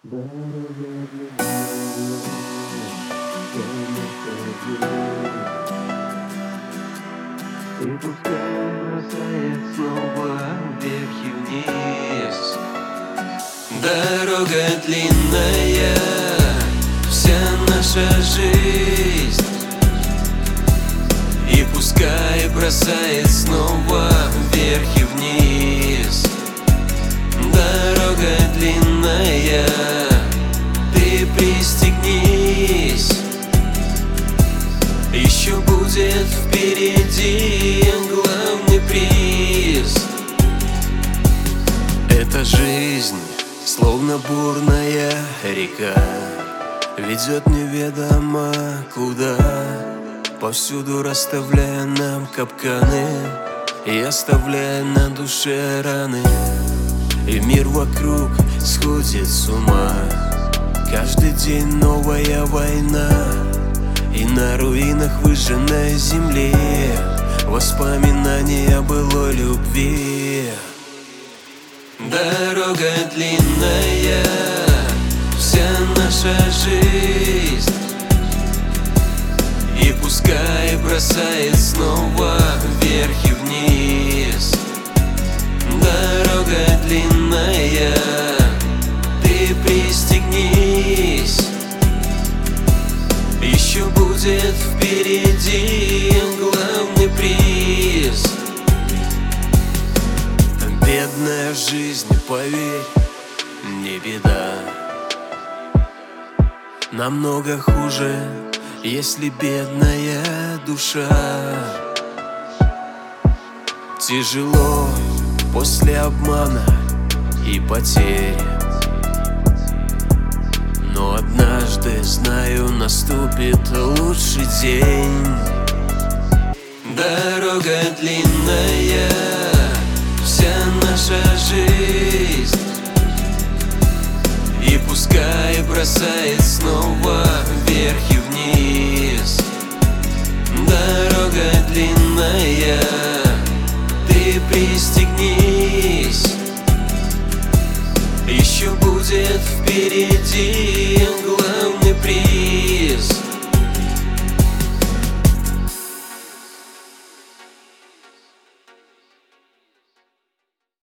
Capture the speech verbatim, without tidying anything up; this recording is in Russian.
И пускай бросает снова вверх и вниз. Дорога длинная, вся наша жизнь. И пускай бросает снова вверх и вниз. Дорога длинная, ты пристегнись. Еще будет впереди главный приз. Эта жизнь, словно бурная река, ведет неведомо куда, повсюду расставляя нам капканы и оставляя на душе раны. И мир вокруг сходит с ума, каждый день новая война. И на руинах выжженной земли воспоминания былой любви. Дорога длинная, вся наша жизнь. И пускай бросает снова вверх и вниз. Дорога длинная, ты пристегнись. Еще будет впереди главный приз. Бедная жизнь, поверь, не беда. Намного хуже, если бедная душа. Тяжело после обмана и потерь, но однажды, знаю, наступит лучший день. Дорога длинная, вся наша жизнь. И пускай бросает снова вверх и вниз. Дорога длинная, ты пристегнись. Еще будет впереди